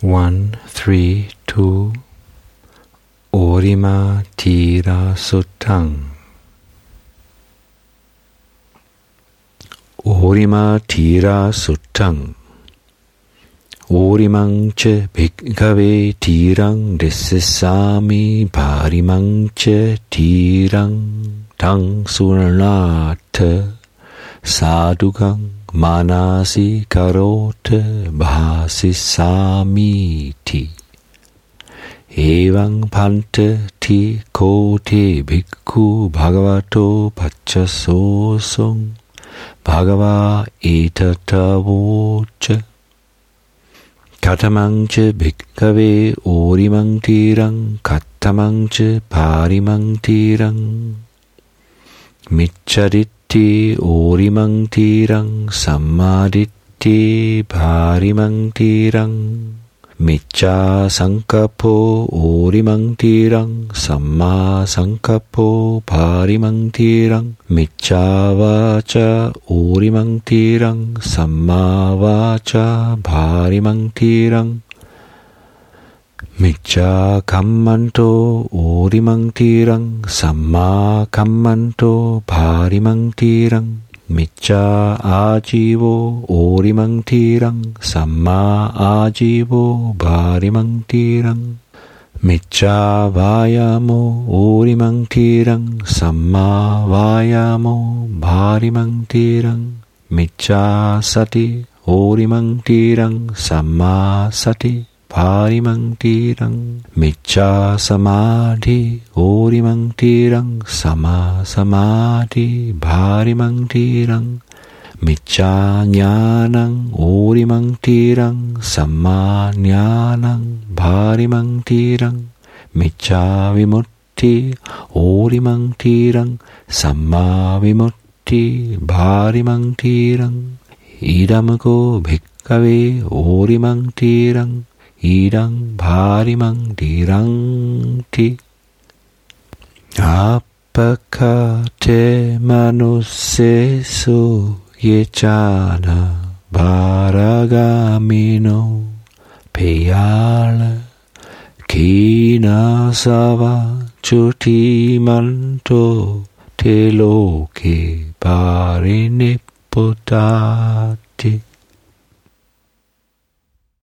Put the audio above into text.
1, 3, 2 오리마 티라 수탕 오리마 티라 수탕 오리망체 빅가베 티랑 데세사미 바리망체 티랑 당수나트 사두강 마나시 가로트 바시사미티 에왕 판트 티 코티 빅쿠 바가와토 바차소송 바가와 이타타보체 가타망체 빅가베 오리망티랑 가타망체 바리망티랑 미차리티 오리망티랑 삼마리티 바리망티랑 미차 상카포 오리망티랑 삼마 상카포 바리망티랑 미차와차 오리망티랑 삼마와차 바리망티랑 미차 감만토 오리망티랑 삼마 감만토 바리망티랑 미차 아지보 오리망티랑 삼마 아지보 바리망티랑 미차 바야모 오리망티랑 삼마 바야모 바리망티랑 미차 사티 오리망티랑 삼마 사티 바리망티랑 미차 사마디 오리망티랑 사마 사마디 바리망티랑 미차 냐낭 오리망티랑 삼마 냐낭 바리망티랑 미차 비무tti 오리망티랑 삼마 비무tti 바리망티랑 이라무고 백가웨 오리망티랑 이랑 바리망디랑티 아빠카테 마누세수 예차나 바라가미노 페얄 기나사바 주티만토 텔로케 바리니포타티